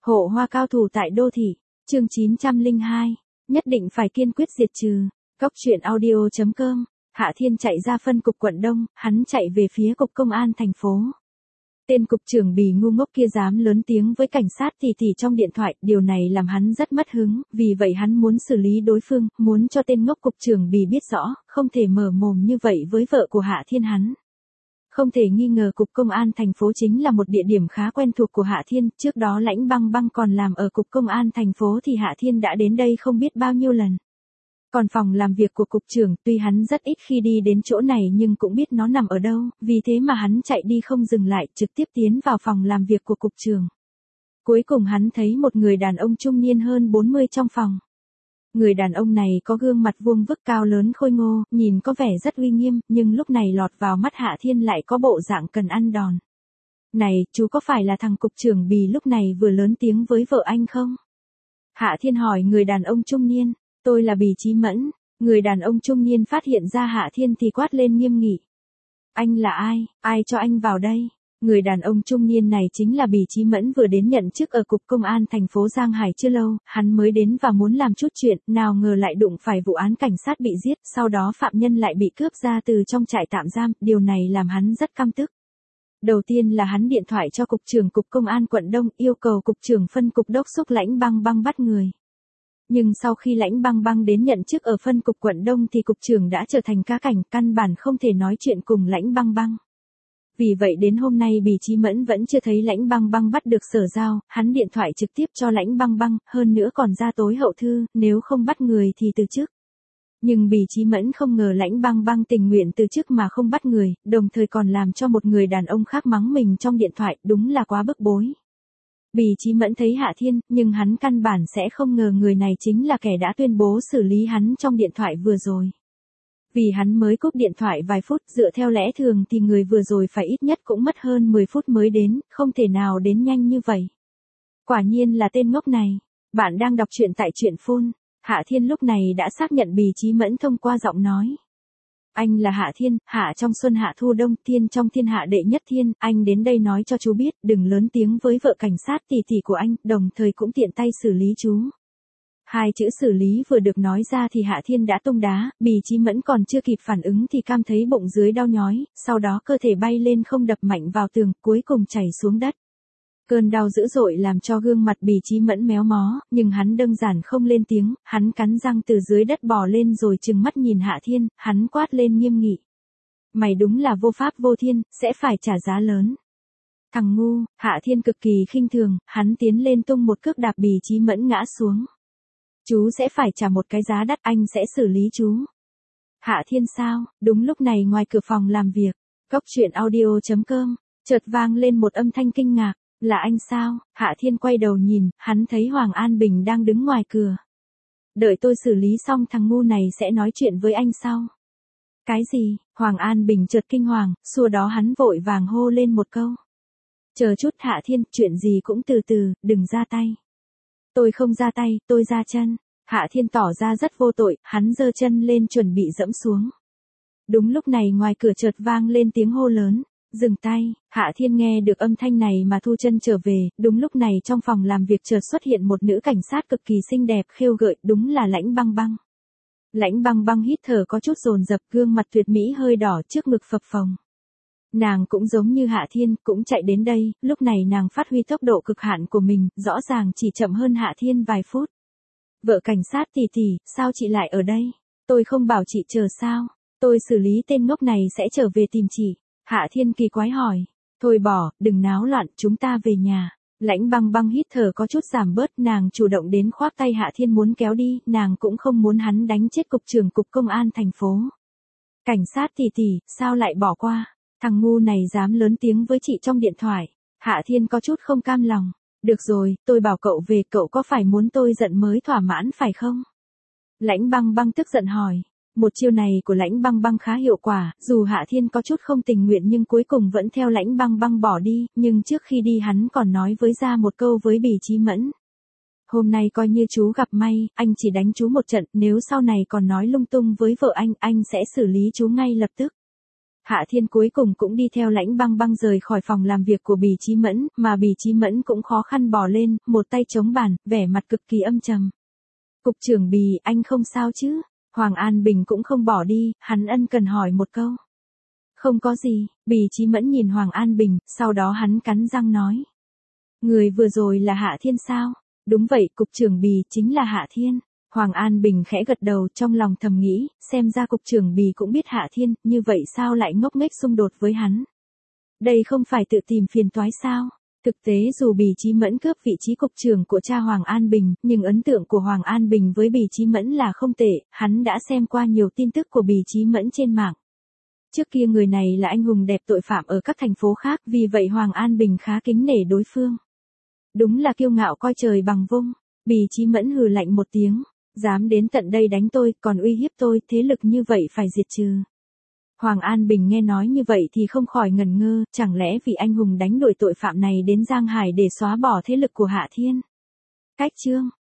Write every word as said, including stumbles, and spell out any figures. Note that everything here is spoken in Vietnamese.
Hộ hoa cao thủ tại đô thị, chương chín trăm lẻ hai, nhất định phải kiên quyết diệt trừ. Cốc truyện audio chấm com, Hạ Thiên chạy ra phân cục quận Đông, hắn chạy về phía cục công an thành phố. Tên cục trưởng Bì ngu ngốc kia dám lớn tiếng với cảnh sát thì thì trong điện thoại, điều này làm hắn rất mất hứng, vì vậy hắn muốn xử lý đối phương, muốn cho tên ngốc cục trưởng Bì biết rõ, không thể mở mồm như vậy với vợ của Hạ Thiên hắn. Không thể nghi ngờ cục công an thành phố chính là một địa điểm khá quen thuộc của Hạ Thiên, trước đó Lãnh Băng Băng còn làm ở cục công an thành phố thì Hạ Thiên đã đến đây không biết bao nhiêu lần. Còn phòng làm việc của cục trưởng, tuy hắn rất ít khi đi đến chỗ này nhưng cũng biết nó nằm ở đâu, vì thế mà hắn chạy đi không dừng lại, trực tiếp tiến vào phòng làm việc của cục trưởng. Cuối cùng hắn thấy một người đàn ông trung niên hơn bốn mươi trong phòng. Người đàn ông này có gương mặt vuông vức cao lớn khôi ngô, nhìn có vẻ rất uy nghiêm, nhưng lúc này lọt vào mắt Hạ Thiên lại có bộ dạng cần ăn đòn. Này, chú có phải là thằng cục trưởng Bì lúc này vừa lớn tiếng với vợ anh không? Hạ Thiên hỏi người đàn ông trung niên. Tôi là Bì Chí Mẫn. Người đàn ông trung niên phát hiện ra Hạ Thiên thì quát lên nghiêm nghị. Anh là ai, ai cho anh vào đây? Người đàn ông trung niên này chính là Bì Chí Mẫn vừa đến nhận chức ở cục công an thành phố Giang Hải chưa lâu, hắn mới đến và muốn làm chút chuyện, nào ngờ lại đụng phải vụ án cảnh sát bị giết, sau đó phạm nhân lại bị cướp ra từ trong trại tạm giam, điều này làm hắn rất căm tức. Đầu tiên là hắn điện thoại cho cục trưởng cục công an quận Đông, yêu cầu cục trưởng phân cục đốc thúc Lãnh Băng Băng bắt người. Nhưng sau khi Lãnh Băng Băng đến nhận chức ở phân cục quận Đông thì cục trưởng đã trở thành cá cảnh, căn bản không thể nói chuyện cùng Lãnh Băng Băng. Vì vậy đến hôm nay Bì Chí Mẫn vẫn chưa thấy Lãnh Băng Băng bắt được Sở Giao, hắn điện thoại trực tiếp cho Lãnh Băng Băng, hơn nữa còn ra tối hậu thư, nếu không bắt người thì từ chức. Nhưng Bì Chí Mẫn không ngờ Lãnh Băng Băng tình nguyện từ chức mà không bắt người, đồng thời còn làm cho một người đàn ông khác mắng mình trong điện thoại, đúng là quá bức bối. Bì Chí Mẫn thấy Hạ Thiên, nhưng hắn căn bản sẽ không ngờ người này chính là kẻ đã tuyên bố xử lý hắn trong điện thoại vừa rồi. Vì hắn mới cúp điện thoại vài phút, dựa theo lẽ thường thì người vừa rồi phải ít nhất cũng mất hơn mười phút mới đến, không thể nào đến nhanh như vậy. Quả nhiên là tên ngốc này. Bạn đang đọc truyện tại truyện phun. Hạ Thiên lúc này đã xác nhận Bì Chí Mẫn thông qua giọng nói. Anh là Hạ Thiên, Hạ trong xuân hạ thu đông, Thiên trong thiên hạ đệ nhất thiên, anh đến đây nói cho chú biết, đừng lớn tiếng với vợ cảnh sát tỷ tỷ của anh, đồng thời cũng tiện tay xử lý chú. Hai chữ xử lý vừa được nói ra thì Hạ Thiên đã tung đá, Bì Chí Mẫn còn chưa kịp phản ứng thì cam thấy bụng dưới đau nhói, sau đó cơ thể bay lên không đập mạnh vào tường, cuối cùng chảy xuống đất. Cơn đau dữ dội làm cho gương mặt Bì Chí Mẫn méo mó, nhưng hắn đơn giản không lên tiếng, hắn cắn răng từ dưới đất bò lên rồi trừng mắt nhìn Hạ Thiên, hắn quát lên nghiêm nghị. Mày đúng là vô pháp vô thiên, sẽ phải trả giá lớn. Thằng ngu, Hạ Thiên cực kỳ khinh thường, hắn tiến lên tung một cước đạp Bì Chí Mẫn ngã xuống. Chú sẽ phải trả một cái giá đắt, anh sẽ xử lý chú. Hạ Thiên sao? Đúng lúc này ngoài cửa phòng làm việc, cốc truyện audio chấm com, chợt vang lên một âm thanh kinh ngạc. Là anh sao? Hạ Thiên quay đầu nhìn, hắn thấy Hoàng An Bình đang đứng ngoài cửa. Đợi tôi xử lý xong thằng ngu này sẽ nói chuyện với anh sau. Cái gì? Hoàng An Bình chợt kinh hoàng, xua đó hắn vội vàng hô lên một câu. Chờ chút Hạ Thiên, chuyện gì cũng từ từ, đừng ra tay. Tôi không ra tay, tôi ra chân. Hạ Thiên tỏ ra rất vô tội, hắn giơ chân lên chuẩn bị dẫm xuống. Đúng lúc này ngoài cửa chợt vang lên tiếng hô lớn. Dừng tay, Hạ Thiên nghe được âm thanh này mà thu chân trở về, đúng lúc này trong phòng làm việc chợt xuất hiện một nữ cảnh sát cực kỳ xinh đẹp khêu gợi, đúng là Lãnh Băng Băng. Lãnh Băng Băng hít thở có chút dồn dập, gương mặt tuyệt mỹ hơi đỏ, trước ngực phập phồng. Nàng cũng giống như Hạ Thiên, cũng chạy đến đây, lúc này nàng phát huy tốc độ cực hạn của mình, rõ ràng chỉ chậm hơn Hạ Thiên vài phút. Vợ cảnh sát tỷ tỷ, sao chị lại ở đây? Tôi không bảo chị chờ sao? Tôi xử lý tên ngốc này sẽ trở về tìm chị. Hạ Thiên kỳ quái hỏi. Thôi bỏ, đừng náo loạn, chúng ta về nhà. Lãnh Băng Băng hít thở có chút giảm bớt, nàng chủ động đến khoác tay Hạ Thiên muốn kéo đi, nàng cũng không muốn hắn đánh chết cục trưởng cục công an thành phố. Cảnh sát tỷ tỷ, sao lại bỏ qua? Thằng ngu này dám lớn tiếng với chị trong điện thoại. Hạ Thiên có chút không cam lòng. Được rồi, tôi bảo cậu về, cậu có phải muốn tôi giận mới thỏa mãn phải không? Lãnh Băng Băng tức giận hỏi. Một chiêu này của Lãnh Băng Băng khá hiệu quả, dù Hạ Thiên có chút không tình nguyện nhưng cuối cùng vẫn theo Lãnh Băng Băng bỏ đi, nhưng trước khi đi hắn còn nói với ra một câu với Bì Chí Mẫn. Hôm nay coi như chú gặp may, anh chỉ đánh chú một trận, nếu sau này còn nói lung tung với vợ anh, anh sẽ xử lý chú ngay lập tức. Hạ Thiên cuối cùng cũng đi theo Lãnh Băng Băng rời khỏi phòng làm việc của Bì Chí Mẫn, mà Bì Chí Mẫn cũng khó khăn bò lên, một tay chống bàn, vẻ mặt cực kỳ âm trầm. Cục trưởng Bì, anh không sao chứ? Hoàng An Bình cũng không bỏ đi, hắn ân cần hỏi một câu. Không có gì, Bì Chí Mẫn nhìn Hoàng An Bình, sau đó hắn cắn răng nói. Người vừa rồi là Hạ Thiên sao? Đúng vậy, cục trưởng Bì chính là Hạ Thiên. Hoàng An Bình khẽ gật đầu, trong lòng thầm nghĩ, xem ra cục trưởng Bì cũng biết Hạ Thiên, như vậy sao lại ngốc nghếch xung đột với hắn? Đây không phải tự tìm phiền toái sao? Thực tế dù Bì Chí Mẫn cướp vị trí cục trưởng của cha Hoàng An Bình, nhưng ấn tượng của Hoàng An Bình với Bì Chí Mẫn là không tệ, hắn đã xem qua nhiều tin tức của Bì Chí Mẫn trên mạng. Trước kia người này là anh hùng đẹp tội phạm ở các thành phố khác, vì vậy Hoàng An Bình khá kính nể đối phương. Đúng là kiêu ngạo coi trời bằng vung. Bì Chí Mẫn hừ lạnh một tiếng. Dám đến tận đây đánh tôi, còn uy hiếp tôi, thế lực như vậy phải diệt trừ. Hoàng An Bình nghe nói như vậy thì không khỏi ngẩn ngơ, chẳng lẽ vì anh hùng đánh đuổi tội phạm này đến Giang Hải để xóa bỏ thế lực của Hạ Thiên? Cách chương